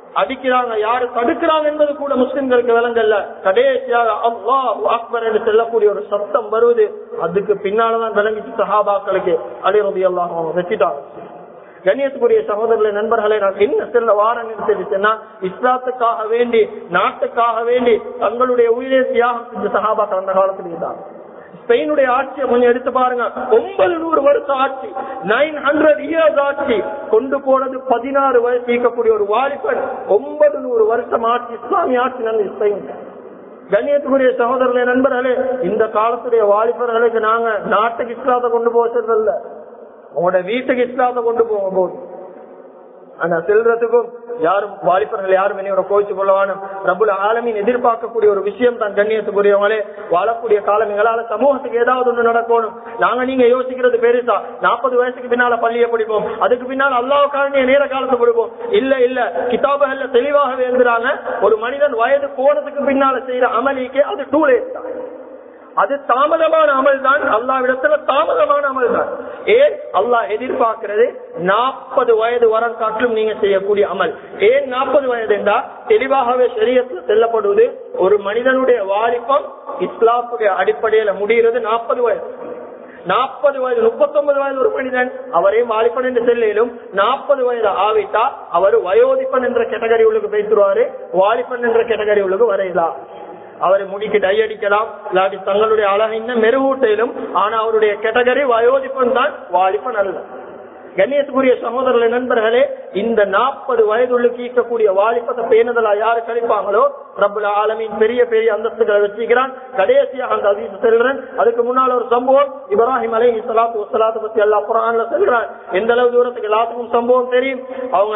அடிக்கிறாங்க, யாரு தடுக்கிறாங்க என்பது கூட முஸ்லிம்களுக்கு விளங்கல்ல. கடைசியாக அல்லாஹு அக்பர் என்று சொல்லக்கூடிய ஒரு சத்தம் வருவது. அதுக்கு பின்னால்தான் விளங்கிச்சு சஹாபாக்களுக்கு அலி ரலியல்லாஹு அன்ஹு வெற்றிட்டாங்க. கண்ணியத்துக்குரிய சகோதரர்களே, நண்பர்களே, நான் என்ன செல்ல வாரம் தெரிவிச்சேன்னா, இஸ்லாத்துக்காக வேண்டி, நாட்டுக்காக வேண்டி தங்களுடைய உயிரை தியாகம் செஞ்ச சஹாபாக்கள் அந்த காலத்தில் இருந்தாங்க. ஸ்பெயினுடைய ஆட்சியை கொஞ்சம் எடுத்து பாருங்க. 900 வருஷம் ஆட்சி, 900 இயர்ஸ் ஆட்சி கொண்டு போனது 16 வயசு இருக்கக்கூடிய ஒரு வாலிபன் 900 வருஷம் ஆட்சி, இஸ்லாமிய ஆட்சி நல்ல ஸ்பெயின். கண்ணியத்துக்குரிய சகோதரர்களே, நண்பர்களே, இந்த காலத்துடைய வாலிபர்களுக்கு நாங்க நாட்டுக்கு இஸ்லாத்தை கொண்டு போக சொல்றதில்ல, உங்களோட வீட்டுக்கு இஸ்லாத்தை கொண்டு போக போது. ஆனா செல்றதுக்கும் யாரும் வாலிபர்கள் யாரும் என்னையோட கோச்சு கொள்ளவான ரப்புல் ஆலமீன் எதிர்பார்க்கக்கூடிய ஒரு விஷயம் தான். கண்ணியத்துக்குரியவங்களே, வாழக்கூடிய காலம் எங்களால சமூகத்துக்கு ஏதாவது ஒண்ணு நடக்கணும். நாங்க நீங்க யோசிக்கிறது பெருசா 40 வயசுக்கு பின்னால பள்ளியை படிப்போம், அதுக்கு பின்னால் அல்லாஹ்வுக்காக நேர காலத்தை படிப்போம். இல்ல கிதாபுகள்ல தெளிவாகவே எழுதுறாங்க, ஒரு மனிதன் வயது போனதுக்கு பின்னால செய்யற அமலிக்கு அது டூ லேட் தான், அது தாமதமான அமல் தான், அல்லாஹ்விடத்துல தாமதமான அமல் தான். ஏன் அல்லாஹ் எதிர்பார்க்கிறது 40 வயது வரம் காட்டிலும் நீங்க செய்யக்கூடிய அமல். ஏன் 40 வயது என்றால் தெளிவாகவே ஷரியத்தில் செல்லப்படுவது, ஒரு மனிதனுடைய வாலிபம் இஸ்லாத்துடைய அடிப்படையில முடிகிறது 40 வயது. 40 வயது 39 வயது ஒரு மனிதன் அவரே வாலிபன் என்று செல்லும், 40 வயது ஆவிட்டா அவர் வயோதிப்பன் என்ற கேட்டகரி உள்ளுக்கு பேசுவாரு, வாலிபன் என்ற கேட்டகரி உள்ளுக்கு வரையலாம். அவரை முடிக்கு டை அடிக்கலாம், இல்லாட்டி தங்களுடைய அழகின மெருகூட்டையிலும், ஆனா அவருடைய கேட்டகரி வயோதிப்பன் தான், வாலிபன் அல்ல. கண்ணியத்துக்குரிய சகோதரர்களே, நண்பர்களே, இந்த 40 வயதுள்ளுக்கு ஈக்கக்கூடிய வாலிபத்தை பேணுதலா யாரு கழிப்பாங்களோ ரப்புல் ஆலமீன் பெரிய பெரிய அந்தஸ்துகளை வச்சுக்கிறான். கடைசியாக அந்த ஹதீஸ் சொல்றேன், அதுக்கு முன்னால் ஒரு சம்பவம், இப்ராஹிம் அலைஹிஸ்ஸலாத்து வஸ்ஸலாத்து பத்தி அல்லாஹ் குர்ஆன்ல சொல்றான். எந்த அளவு தூரத்துக்கு எல்லாத்துக்கும் சம்பவம் தெரியும். அவங்க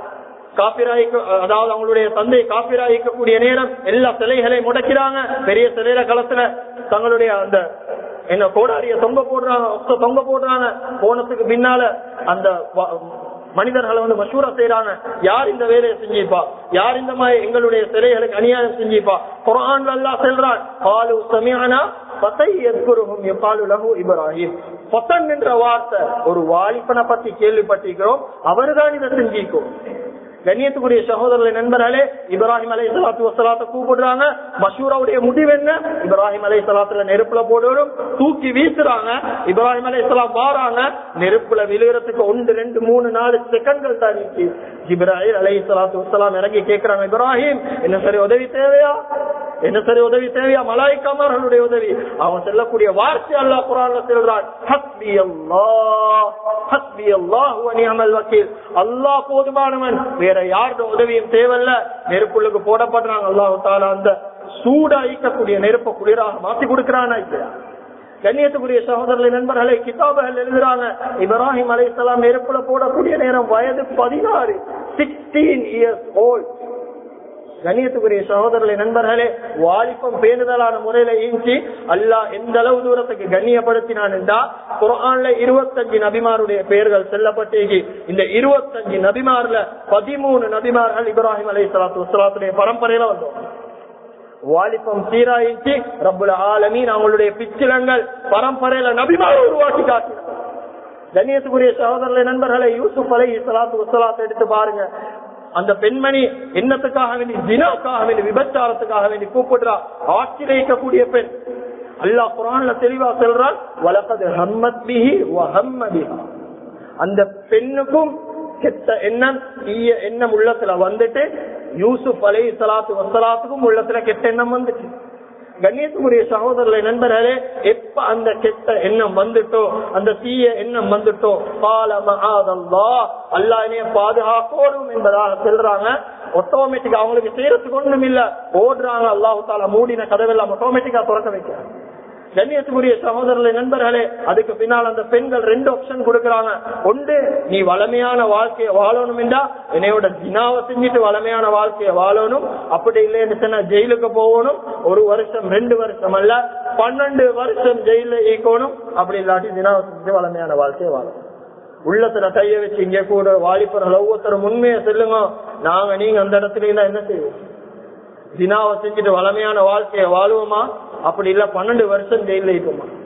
அதாவது அவங்களுடைய தந்தை காபிராயிக்கக்கூடிய நேரம் எல்லா சிலைகளையும் முடக்கிறாங்க. பெரிய சிலையில களத்துல தங்களுடைய அந்த என்ன கோடாரிய தொங்க போடுறாங்க. போனதுக்கு பின்னால அந்த மனிதர்களை வந்து மஷூரா செய்யறாங்க, யார் இந்த வேலையை செஞ்சிப்பா, யார் இந்த மாதிரி எங்களுடைய சிலைகளுக்கு அநியாயம் செஞ்சிப்பா. குர்ஆன்ல அல்லாஹ் சொல்றான், காலு சமிஅனா ஃபதையத்குருஹும் யகாலு லஹு இப்ராஹிம். ஃபதன் என்ற வார்த்தை ஒரு வாலிபனை பத்தி கேள்விப்பட்டிருக்கிறோம், அவர்தான் இதை செஞ்சிருக்கோம். கண்ணியத்துக்குரிய சகோதரர்களை, நண்பர்களே, இப்ராஹிம் அலைஹிஸ்ஸலாத்து வஸ்ஸலாத்தை கூப்பிடுறாங்க. மஷூராவுடைய முடிவு என்ன? இப்ராஹிம் அலைஹிஸ்ஸலாத்துல நெருப்புல போடுறோம், தூக்கி வீசுறாங்க. இப்ராஹிம் அலைஹிஸ்ஸலாம் வாராங்க, நெருப்புல விழுகிறதுக்கு 1, 2, 3, 4 செகண்ட்கள் தான் இருந்துச்சு. ஜிப்ராயில் அலைஹிஸ்ஸலாத்து வஸ்ஸலாம் இறங்கி கேட்கிறாங்க, இப்ராஹிம் என்ன சரி உதவி தேவையா, என்ன சரி உதவி தேவையா, மலாயிக்காமார்களுடைய உதவி. அவன் செல்லக்கூடிய வார்த்தை அல்லாஹ் குர்ஆன்ல சொல்றான், ஹஸ்பி அல்லாஹ் ஹஸ்பி அல்லாஹ் வ நிஅமல் வக்கீல். அல்லாஹ் போதுமானவன், வேற யாரோட உதவியும் தேவையில்ல. நெருப்புள்ளுக்கு போடப்படுறாங்க. அல்லாஹ் தஆலா அந்த சூடா ஈக்கக்கூடிய நெருப்பை குளிராக மாத்தி கொடுக்கிறானா இல்லையா? கண்ணியத்துக்குரிய சகோதரர்களை, நண்பர்களை, கிதாபுகள் எழுதுறாங்க, இப்ராஹிம் அலைஹிஸ்ஸலாம் நெருப்புல போடக்கூடிய நேரம் வயது 16, 16 இயர்ஸ் ஓல்ட். கண்ணியத்துக்குரிய சகோதரர்களை, நண்பர்களே, வாலிபம் பேணுதலான முறையில ஈஞ்சி அல்லாஹ் எந்த அளவு தூரத்துக்கு கண்ணியப்படுத்தினான் என்றா, குர்ஆன்ல 25 நபிமாருடைய பெயர்கள் செல்லப்பட்டேகி. இந்த 25 நபிமார்ல 13 நபிமார்கள் இப்ராஹிம் அலைஹிஸ்ஸலாத்து வஸ்ஸலாத்துடைய பரம்பரையில வந்தோம். வாலிபம் சீராயிச்சு ரப்புல் ஆலமீன் அவங்களுடைய பிச்சிலங்கள் பரம்பரையில நபிமாரை உருவாக்கி காட்டினார். கண்ணியத்துக்குரிய சகோதரர்களை, நண்பர்களை, யூசுப் அலைஹிஸ்ஸலாத்து வஸ்ஸலாத்தை எடுத்து பாருங்க. அந்த பெண்மணி என்னத்துக்காக வேண்டி, ஜினாக்காக வேண்டி, விபச்சாரத்துக்காக வேண்டி கூப்பிடுறா. ஆட்சியிக்கக்கூடிய பெண். அல்லாஹ் குர்ஆன்ல தெளிவா சொல்றான், வலகத் ஹம்மத் பிஹி வ ஹம்ம பிஹா. அந்த பெண்ணுக்கும் கெட்ட எண்ணம், தீய எண்ணம் உள்ளத்துல வந்துட்டு, யூசுப் அலைஹிஸ்ஸலாத்து வஸ்ஸலாத்துக்கும் உள்ளத்துல கெட்ட எண்ணம் வந்துச்சு. கண்ணியத்துக்குரிய சகோதரர்களை, நண்பர்களே, எப்ப அந்த கெட்ட எண்ணம் வந்துட்டோ, அந்த தீய எண்ணம் வந்துட்டோ, கால மஆதல்லாஹ், அல்லாஹ் என்னைய பாதுகாக்கணும் என்பதாக சொல்றாங்க. ஆட்டோமேட்டிக்கா அவங்களுக்கு செய்யறதுக்கு ஒண்ணும் இல்ல, ஓடுறாங்க. அல்லாஹ் தஆலா மூடின கதவெல்லாம் ஆட்டோமேட்டிக்கா திறக்க வைக்கிறாங்க. கண்ணியத்துக்குரிய சகோதரர்களை, நண்பர்களே, அதுக்கு பின்னால் அந்த பெண்கள் 2 ஆப்ஷன் கொடுக்கறாங்க. ஒன்று, நீ வளமையான வாழ்க்கையை வாழணும் என்றா என்னையோட ஜினாவை செஞ்சுட்டு வளமையான வாழ்க்கையை வாழணும். அப்படி இல்லைன்னு சொன்னா ஜெயிலுக்கு போகணும். 1 வருஷம் 2 வருஷம் அல்ல, 12 வருஷம் ஜெயில ஈக்கணும். அப்படி இல்லாட்டி ஜினாவை செஞ்சுட்டு வளமையான வாழ்க்கையை வாழணும். உள்ளத்துல கைய வச்சு இங்க கூட வாலிபர்கள் ஒவ்வொருத்தரும் உண்மையை சொல்லுங்க, நாங்க நீங்க அந்த இடத்துல இருந்தா என்ன செய்வோம்? ஜினாவை செஞ்சுட்டு வளமையான வாழ்க்கையை வாழுவோமா? அப்படி இல்ல 12 வருஷம் ஜெயில இருக்குமா?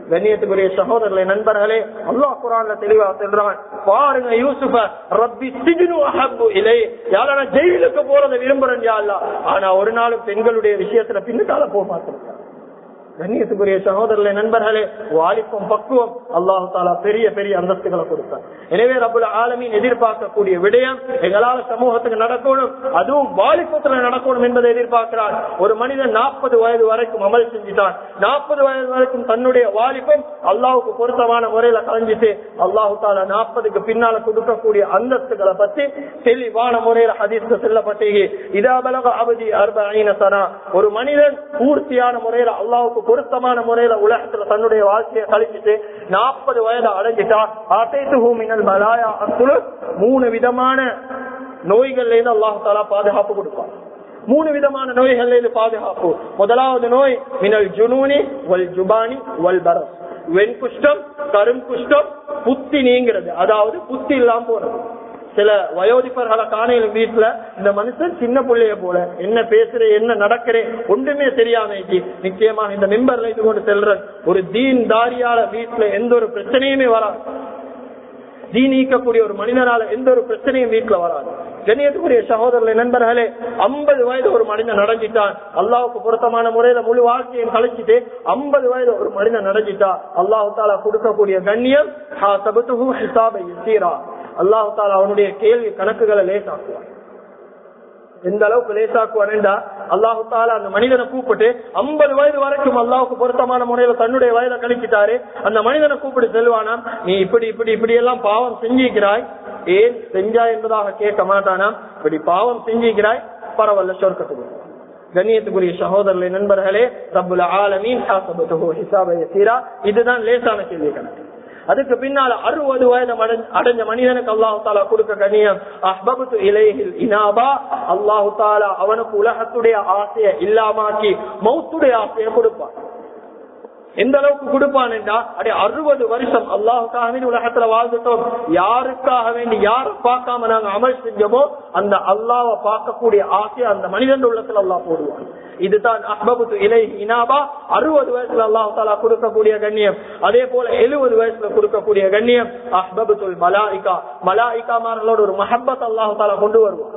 கண்ணியத்துக்குரிய சகோதரர்களே, நண்பர்களே, அல்லாஹ் குர்ஆன்ல தெளிவா சொல்றான், பாருங்க யூசுஃப, ரப்பி சிஜ்னு அஹப்பு இலை, யாரா ஜெயிலுக்கு போறதை விரும்புறேன் யா அல்லாஹ், ஆனா ஒரு நாளும் பெண்களுடைய விஷயத்துல பின்னுக்கால போக மாட்டேன். கண்ணியத்துக்குரிய சகோதரர்களே, நண்பர்களே, வாலிபம் பக்குவம் அல்லாஹ் தஆலா பெரிய பெரிய அந்தஸ்துகளை கொடுத்தார். எனவே ரப்புல் ஆலமீன் எதிர்பார்க்கக்கூடிய விடயம் எங்களால சமூகத்துக்கு நடக்கணும், அதுவும் வாலிபத்துல நடக்கணும் என்பதை எதிர்பார்க்கிறார். ஒரு மனிதன் 40 வயது வரைக்கும் அமல் செஞ்சுட்டான், 40 வயது வரைக்கும் தன்னுடைய வாலிபம் அல்லாஹ்வுக்கு பொருத்தமான முறையில கலைஞ்சிட்டு அல்லாஹ் தஆலா 40க்கு பின்னால கொடுக்கக்கூடிய அந்தஸ்துகளை பத்தி தெளிவான முறையில ஹதீஸ்ல சொல்லப்பட்டீங்க. இதா பலக அபதி 40 சனா, ஒரு மனிதன் பூர்த்தியான முறையில அல்லாஹ்வுக்கு பொருத்தமான முறையில உலகத்துல தன்னுடைய வாழ்க்கையை கழிச்சிட்டு 40 வயது அடைஞ்சிட்டா, ஆத்தைத்துஹு மினல் பலாயா அஸ்ஸுல், 3 விதமான நோய்கள்ல இருந்து அல்லாஹ் தஆலா பாதுகாப்பு கொடுப்பான். 3 விதமான நோய்கள்ல இருந்து பாதுகாப்பு. முதலாவது நோய் மினல் ஜுனூனி வல் ஜுபானி வல் பரஸ், வெண்குஷ்டம், கரும் குஷ்டம், புத்தி நீங்கிறது, அதாவது புத்தி இல்லாம போறது. சில வயோதிபர்களை காணையில வீட்டுல இந்த மனுஷன் சின்ன பிள்ளைய போல என்ன பேசுற என்ன நடக்கிறேன் ஒன்றுமே தெரியாம நிச்சயமாக இந்த மெம்பர்ல இது கொண்டு செல்ற ஒரு தீன் தாரியால வீட்டுல எந்த ஒரு பிரச்சனையுமே வராது. தீன் நீக்கக்கூடிய ஒரு மனிதனால எந்த ஒரு பிரச்சனையும் வீட்டுல வராது. கண்ணியத்துக்குரிய சகோதரர்களே, நண்பர்களே, 50 வயது ஒரு மனிதன் நடஞ்சிட்டான், அல்லாஹ்வுக்கு பொருத்தமான முறையில முழு வாழ்க்கையும் கழிச்சிட்டு 50 வயது ஒரு மனிதன் நடஞ்சிட்டா அல்லாஹ் தஆலா கொடுக்கக்கூடிய கண்ணியம், ஹாஸபதுஹு ஹிசாபை யஸீரா, அல்லாஹ் தஆலா அவனுடைய கேள்வி கணக்குகளை லேசாக்குவான். எந்த அளவுக்கு லேசாக்குவான்டா, அல்லாஹ் தஆலா அந்த மனிதனை கூப்பிட்டு 50 வயது வரைக்கும் அல்லாஹ்வுக்கு பொருத்தமான முறையில தன்னுடைய வயதை கழிச்சிட்டாரு, அந்த மனிதனை கூப்பிட்டு செல்வானா, நீ இப்படி இப்படி இப்படி எல்லாம் பாவம் செஞ்சிக்கிறாய், ஏன் செஞ்சா என்பதாக கேட்க மாட்டானா, இப்படி பாவம் செஞ்சிக்கிறாய், பரவாயில்ல சொர்க்கத்துக்கு. கண்ணியத்துக்குரிய சகோதரர்களே, நண்பர்களே, ரப்புல் ஆலமீன் ஹாஸபதுஹு ஹிசாபை யஸீரா, இதுதான் லேசான கேள்வி கணக்கு. அதுக்கு பின்னால 60 வயது அடைஞ்ச மனிதனுக்கு அல்லாஹ் தஆலா கொடுக்க கண்ணியம், அஹ்பபது இலைஹில் இனாபா, அல்லாஹ் தஆலா அவனுக்கு உலகத்துடைய ஆசையை இல்லாமாக்கி மௌத்துடைய ஆசையை கொடுப்பான். எந்த அளவுக்கு கொடுப்பான் என்றா, 60 வருஷம் அல்லாஹ்வுக்காக வேண்டி உலகத்துல வாழ்ந்துட்டோம், யாருக்காக வேண்டி யாரை பார்க்காம நாங்க அமல் செஞ்சோமோ அந்த அல்லாஹ்வை பார்க்கக்கூடிய ஆசையை அந்த மனிதன் உள்ளத்துல அல்லாஹ் போடுவான். இதுதான் அஹ்பபது இலைஹி இனாபா, 60 வயசுல அல்லாஹ் தஆலா கொடுக்கக்கூடிய கண்ணியம். அதே போல 70 வயசுல கொடுக்கக்கூடிய கண்ணியம் அஹ்பபத்துல் மலாயிகா, மலாயிகாமார்களோட ஒரு மஹப்பத் அல்லாஹ் தஆலா கொண்டு வருவான்.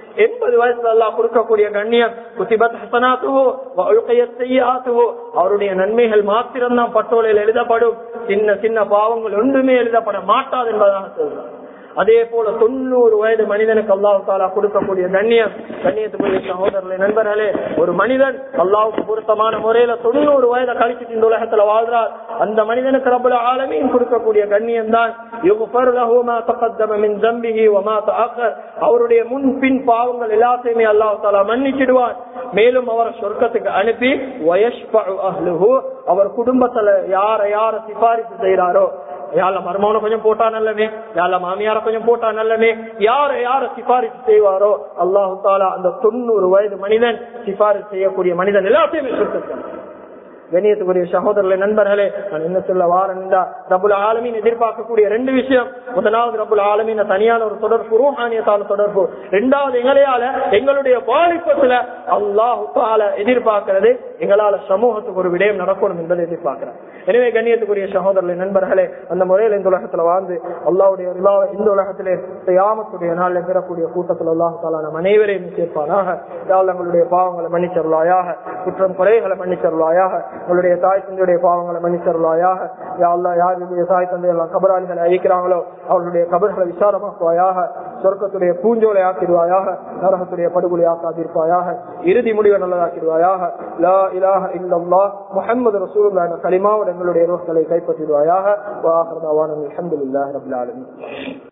80 வயசுல அல்லாஹ் கொடுக்கக்கூடிய கண்ணியம் குதிபத் ஹஸனாத்துஹு வ உல்கியத் ஸய்யிஆத்துஹு, அவருடைய நன்மைகள் மாத்திரம் தான் பட்டோலையில் எழுதப்படும், சின்ன சின்ன பாவங்கள் ஒன்றுமே எழுதப்பட மாட்டாது என்பதாக சொல்றார். அதே போல 90 வயது மனிதனுக்கு அல்லாஹ் தஆலா கொடுக்கக்கூடிய கண்ணியம். கண்ணியத்துக்குரிய சகோதரர்களே, நண்பர்களே, ஒரு மனிதன் அல்லாஹ்வுக்கு பொருத்தமான முறையில 90 வயதை கழிச்சிட்டு இந்த உலகத்துல வாழ்றார், அந்த மனிதனுக்கு ரப்புல் ஆலமீன் கொடுக்கக்கூடிய கண்ணியம் தான் யுக்ஃபர் லஹு மா தகத்தம மின் ஸம்பிஹி வ மா தஅக்கர், அவருடைய முன் பின் பாவங்கள் எல்லாத்தையுமே அல்லாஹ் தஆலா மன்னிச்சிடுவார். மேலும் அவர் சொர்க்கத்துக்கு அனுப்பி வயஷ்ஃபஉ அஹ்லுஹு, அவர் குடும்பத்துல யார சிபாரிசு செய்யறாரோ, யார மர்மோன கொஞ்சம் போட்டா நல்லவே, யார மாமியார கொஞ்சம் போட்டா நல்லவே, யார சிபாரிசு செய்வாரோ அல்லாஹ் தஆலா அந்த 90 வயது மனிதன் சிபாரிசு செய்யக்கூடிய மனிதன் எல்லாத்தையுமே சொர்க்கத்துக்கு. கண்ணியத்துக்குரிய சகோதரர்களே, நண்பர்களே, நான் என்ன சொல்ல வாரேன்டா, ரப்புல் ஆலமீன் எதிர்பார்க்கக்கூடிய 2 விஷயம். முதலாவது ரப்புல் ஆலமீன் தனியான ஒரு தொடர்பு, ரூஹானியத்தான தொடர்பு. இரண்டாவது எங்களையால எங்களுடைய வாலிபத்துல அல்லாஹ் தஆலா எதிர்பார்க்கிறது எங்களால சமூகத்துக்கு ஒரு விடயம் நடக்கணும் என்பதை எதிர்பார்க்கிறார். எனவே கண்ணியத்துக்குரிய சகோதரர்களே, நண்பர்களே, அந்த முறையில் இந்த உலகத்துல வாழ்ந்து அல்லாஹ்வுடைய ரிலாவை இந்த உலகத்திலே கியாமத்துடைய நாளில் பெறக்கூடிய கூட்டத்தில் அல்லாஹ் தஆலா நம் அனைவரையும் சேர்ப்பானாக. யா அல்லாஹ் எங்களுடைய பாவங்களை மன்னிச்சருளாயாக, குற்றம் குறைகளை மன்னிச்சருளாயாக, உங்களுடைய தாய் தந்தையுடைய பாவங்களை மன்னிச்சருளாயாக. யா அல்லாஹ் யாருடைய தாய் தந்தை எல்லாம் கபராளிகளை அழிக்கிறாங்களோ அவர்களுடைய கபர்களை விசாரமாக்குவாயாக, சொர்க்கத்துடைய பூஞ்சோலை ஆக்கிடுவாயாக, நரகத்துடைய படுகொலை ஆக்காதிருப்பாயாக, இறுதி முடிவை நல்லதாக்கிடுவாயாக. லா இலாஹ இல்லல்லாஹ் முஹம்மது ரசூலுல்லாஹ் என்ற கலிமாவோடு எங்களுடைய ரோஹ்களை கைப்பற்றிடுவாயாக. வ ஆகிரு தஅவானா அல்ஹம்துலில்லாஹி ரப்பில் ஆலமீன்.